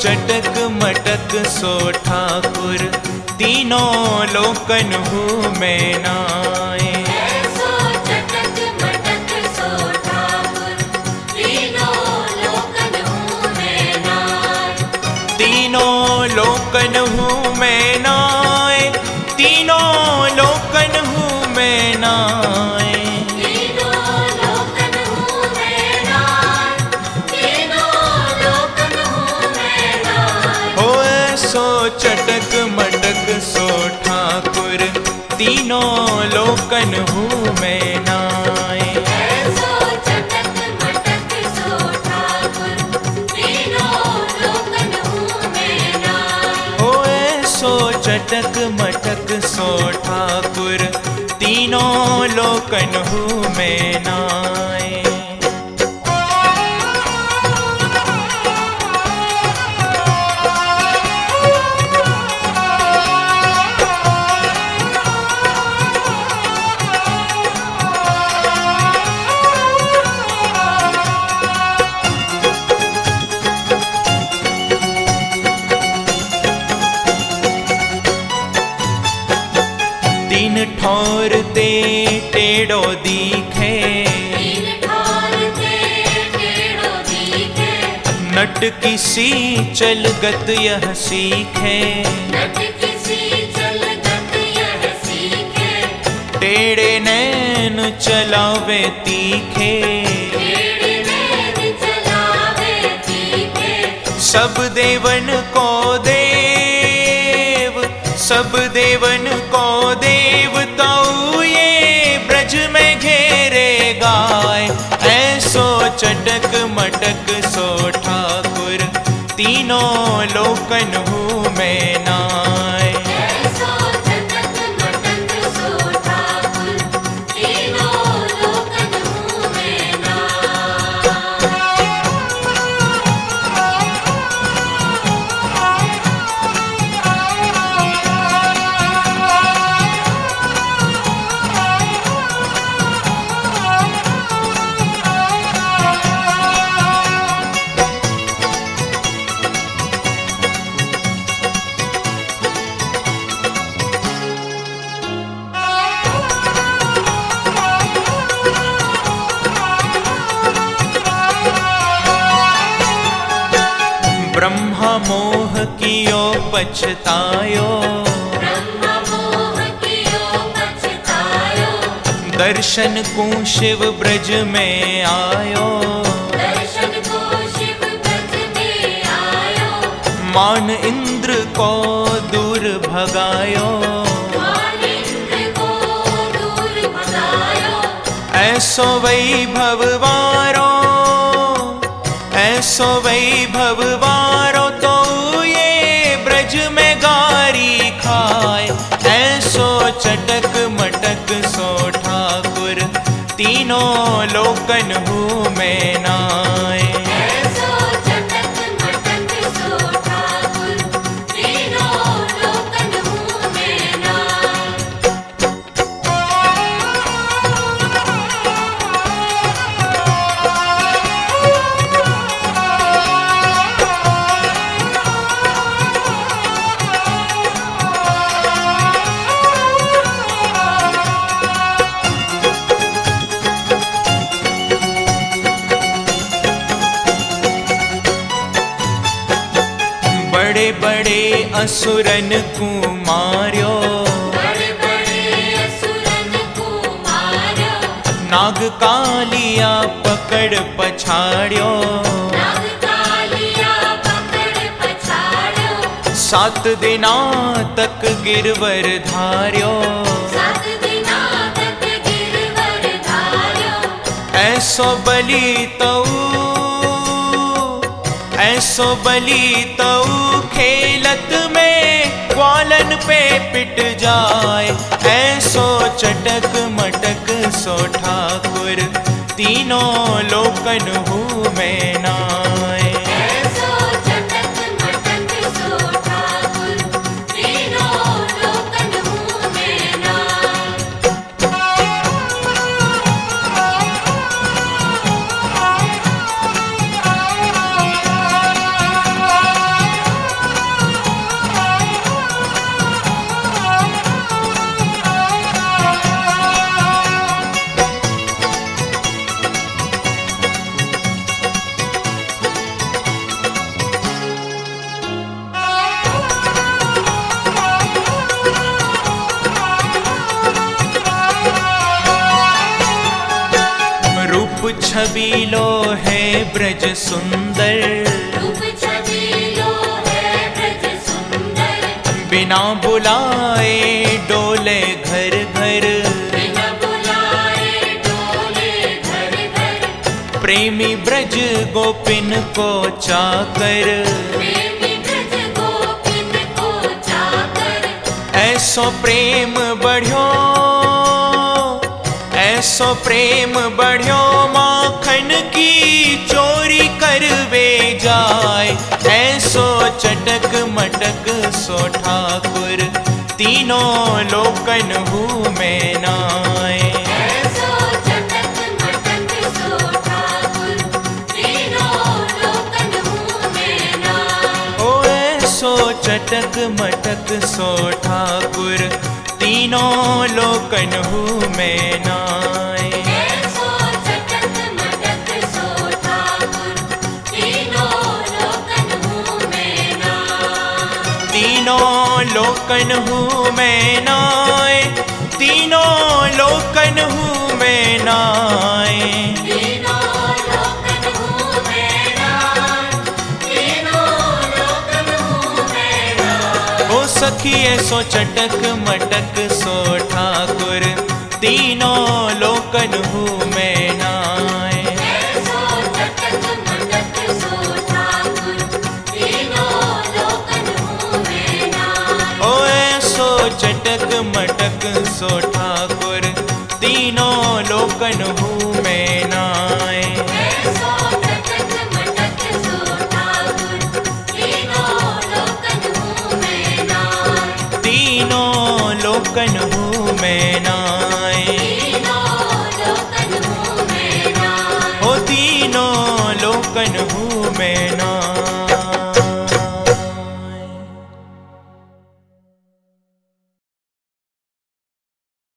चटक मटक सो ठाकुर तीनों लोकन हूँ मैं नाए। ऐसो चटक मटक सो ठाकुर तीनों लोकन हूँ मैं नाए। तीनों लोकन हूँ मैं नाए। तीनों लोकन हूँ मैं नाए। तीनों लोकन हूँ मैं नाए। तीनों लोकन हूँ मैं नाए। हो ऐसो चटक मटक सो ठाकुर तीनों लोकन हूँ मैं नाए। ऐसो चटक मटक सो ठाकुर तीनों लोकन हूँ मैं नाए। हो ऐसो चटक मटक सो ठाकुर तीनों लोकन हूँ मैं नाए। तीन ठौर ते टेढ़ो दिखे। तीन ठौर ते टेढ़ो दिखे। नट किसी चलगत यह सीखे। नट किसी चलगत यह सीखे। टेढ़े नैन चलावे तीखे। टेढ़े नैन चलावे तीखे। सब देवन को देव, सब देवन को देवताऊ ये ब्रज में घेरे गाय। ऐसो चटक मटक सो ठाकुर तीनों लोकन हूँ मैं नाए। ऐसो चटक मटक सो ठाकुर तीनों लोकन हूँ मैं नाए। ब्रह्मा मोह कियो पछतायो। ब्रह्म मोह कियो पछतायो। दर्शन को शिव ब्रज में आयो। दर्शन को शिव ब्रज में आयो। मान इंद्र को दूर भगायो। मान इंद्र को दूर भगायो। ऐसो वैभव वारो, ऐसो वैभव वारो तो ये ब्रज में गारी खाए। ऐसो चटक मटक सो ठाकुर तीनों लोकन हूँ मैं नाए। ऐसो चटक मटक सो ठाकुर तीनों लोकन हूँ मैं नाए। बड़े बड़े असुरन को मार्यो। बड़े बड़े असुरन को मार्यो। नाग कालिया पकड़ पछाड़्यो। नाग कालिया पकड़ पछाड़्यो। 7 दिना तक गिरवर धार्यो। 7 दिना तक गिरवर धार्यो। ऐसो बलि तऊ, ऐसो बलि तऊ खेलत में ग्वालन पे पिट जाए। ऐसो चटक मटक सो ठाकुर तीनों लोकन हूँ मैं नाए। ऐसो चटक मटक सो ठाकुर तीनों लोकन हूँ मैं नाए। छबीलो है ब्रज सुंदर, रूप छबीलो है ब्रज सुंदर। बिना बुलाए डोले घर घर, बिना बुलाए डोले घर घर। प्रेमी ब्रज गोपिन को चाकर, प्रेमी ब्रज गोपिन को चाकर। ऐसो प्रेम बढ़्यो, ऐसो प्रेम बढ़्यो, माखन की चोरी करवे जाए। ऐसो चटक मटक सो ठाकुर, तीनों लोकन हूँ में नाए। ऐसो चटक मटक सो ठाकुर, तीनों लोकन हूँ में नाए। ओ ऐसो चटक मटक सो ठाकुर, तीनों लोकन हूँ में नाए। ऐसो चटक मटक सो ठाकुर, तीनों लोकन हूँ में नाए। तीनों लोकन हूँ में नाए, तीनों लोकन हूँ में नाए। तीनों लोकन हूँ में नाए, तीनों लोकन हूँ में नाए। ओ सखी ऐसो चटक मटक सो ठाकुर, तीनों लोकन हूँ में नाए। ऐसो चटक मटक सो ठाकुर, तीनों लोकन हूँ में नाए। ओ ऐसो चटक मटक सो ठाकुर, तीनों लोकन हूँ